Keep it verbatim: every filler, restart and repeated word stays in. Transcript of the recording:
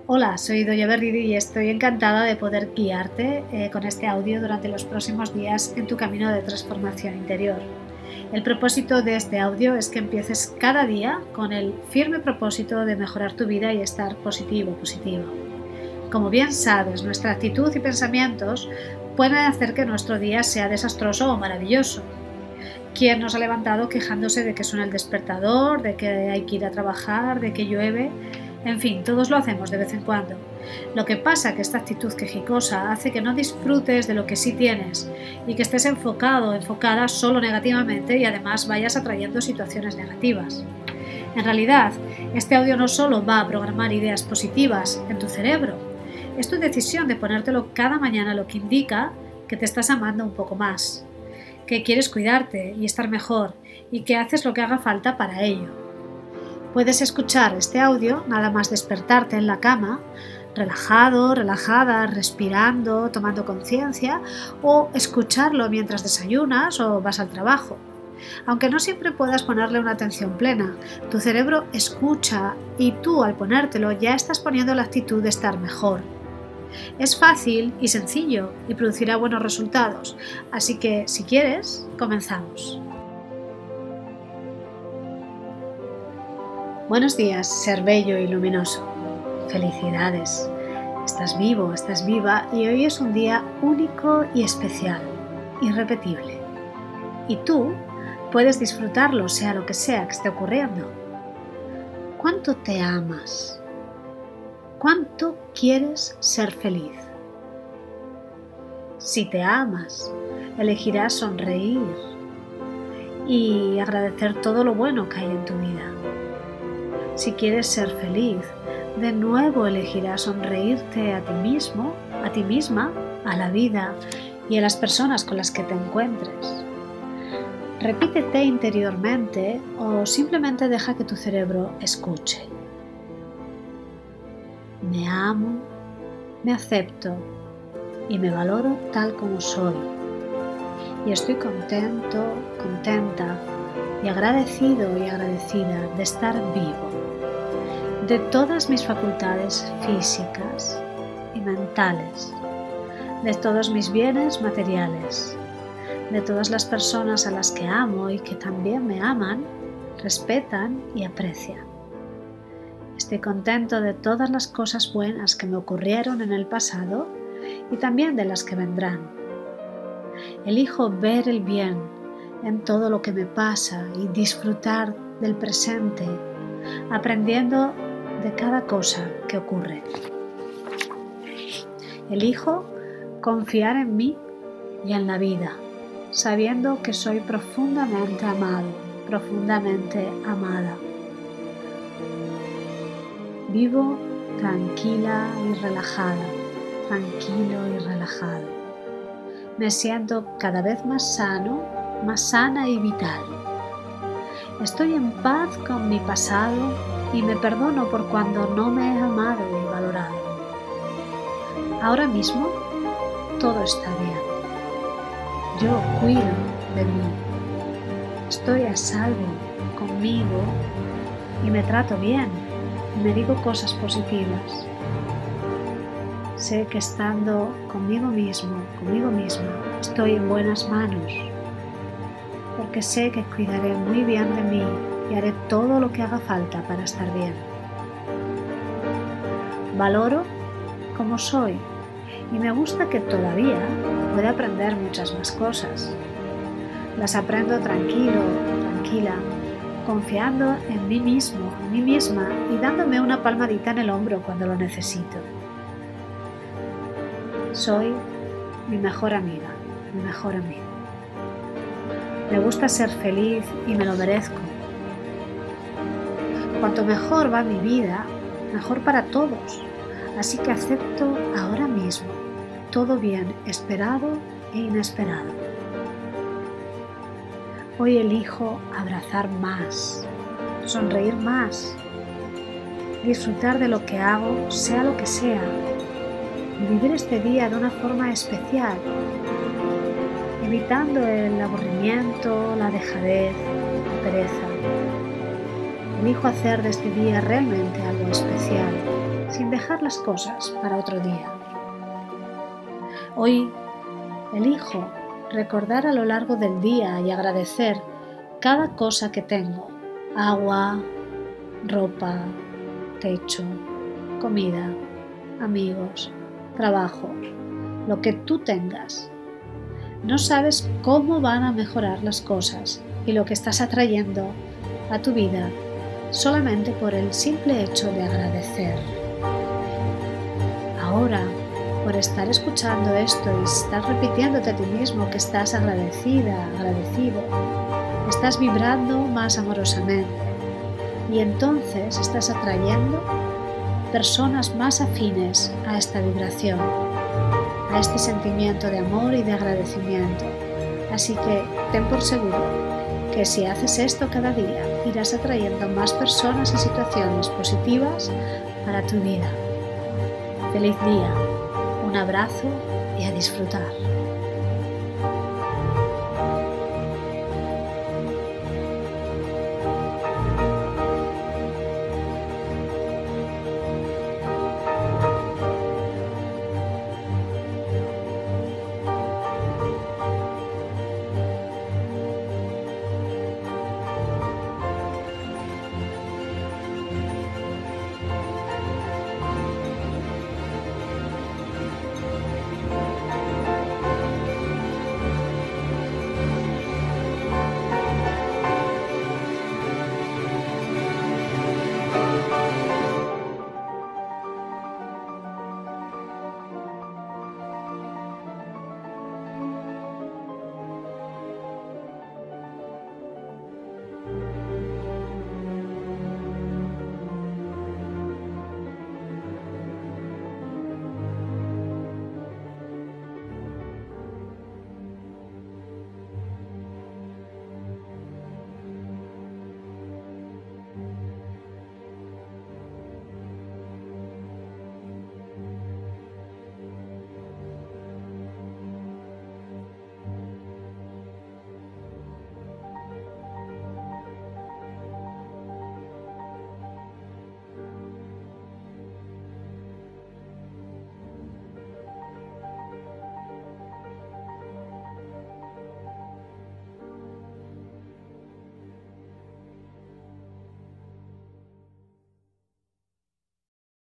Hola, soy Doya Berridi y estoy encantada de poder guiarte eh, con este audio durante los próximos días en tu camino de transformación interior. El propósito de este audio es que empieces cada día con el firme propósito de mejorar tu vida y estar positivo, positiva. Como bien sabes, nuestra actitud y pensamientos pueden hacer que nuestro día sea desastroso o maravilloso. ¿Quién nos ha levantado quejándose de que suena el despertador, de que hay que ir a trabajar, de que llueve? En fin, todos lo hacemos de vez en cuando. Lo que pasa es que esta actitud quejicosa hace que no disfrutes de lo que sí tienes y que estés enfocado o enfocada solo negativamente y además vayas atrayendo situaciones negativas. En realidad, este audio no solo va a programar ideas positivas en tu cerebro, es tu decisión de ponértelo cada mañana, lo que indica que te estás amando un poco más, que quieres cuidarte y estar mejor y que haces lo que haga falta para ello. Puedes escuchar este audio nada más despertarte en la cama, relajado, relajada, respirando, tomando conciencia, o escucharlo mientras desayunas o vas al trabajo. Aunque no siempre puedas ponerle una atención plena, tu cerebro escucha y tú al ponértelo ya estás poniendo la actitud de estar mejor. Es fácil y sencillo y producirá buenos resultados, así que si quieres, comenzamos. Buenos días, ser bello y luminoso. Felicidades. Estás vivo, estás viva y hoy es un día único y especial, irrepetible. Y tú puedes disfrutarlo, sea lo que sea que esté ocurriendo. ¿Cuánto te amas? ¿Cuánto quieres ser feliz? Si te amas, elegirás sonreír y agradecer todo lo bueno que hay en tu vida. Si quieres ser feliz, de nuevo elegirás sonreírte a ti mismo, a ti misma, a la vida y a las personas con las que te encuentres. Repítete interiormente o simplemente deja que tu cerebro escuche. Me amo, me acepto y me valoro tal como soy. Y estoy contento, contenta y agradecido y agradecida de estar vivo, de todas mis facultades físicas y mentales, de todos mis bienes materiales, de todas las personas a las que amo y que también me aman, respetan y aprecian. Estoy contento de todas las cosas buenas que me ocurrieron en el pasado y también de las que vendrán. Elijo ver el bien en todo lo que me pasa y disfrutar del presente, aprendiendo de cada cosa que ocurre. Elijo confiar en mí y en la vida, sabiendo que soy profundamente amado, profundamente amada. Vivo tranquila y relajada, tranquilo y relajado. Me siento cada vez más sano, más sana y vital. Estoy en paz con mi pasado y me perdono por cuando no me he amado y valorado. Ahora mismo todo está bien. Yo cuido de mí. Estoy a salvo conmigo y me trato bien y me digo cosas positivas. Sé que estando conmigo mismo, conmigo misma, estoy en buenas manos, porque sé que cuidaré muy bien de mí y haré todo lo que haga falta para estar bien. Valoro como soy y me gusta que todavía pueda aprender muchas más cosas. Las aprendo tranquilo, tranquila, confiando en mí mismo, en mí misma y dándome una palmadita en el hombro cuando lo necesito. Soy mi mejor amiga, mi mejor amigo. Me gusta ser feliz y me lo merezco. Cuanto mejor va mi vida, mejor para todos. Así que acepto ahora mismo todo bien esperado e inesperado. Hoy elijo abrazar más, sonreír más, disfrutar de lo que hago, sea lo que sea, y vivir este día de una forma especial, evitando el aburrimiento, la dejadez, la pereza. Elijo hacer de este día realmente algo especial, sin dejar las cosas para otro día. Hoy elijo recordar a lo largo del día y agradecer cada cosa que tengo: agua, ropa, techo, comida, amigos, trabajo, lo que tú tengas. No sabes cómo van a mejorar las cosas y lo que estás atrayendo a tu vida solamente por el simple hecho de agradecer. Ahora, por estar escuchando esto y estar repitiéndote a ti mismo que estás agradecida, agradecido, estás vibrando más amorosamente y entonces estás atrayendo personas más afines a esta vibración, a este sentimiento de amor y de agradecimiento. Así que ten por seguro que si haces esto cada día, irás atrayendo más personas y situaciones positivas para tu vida. ¡Feliz día! Un abrazo y a disfrutar.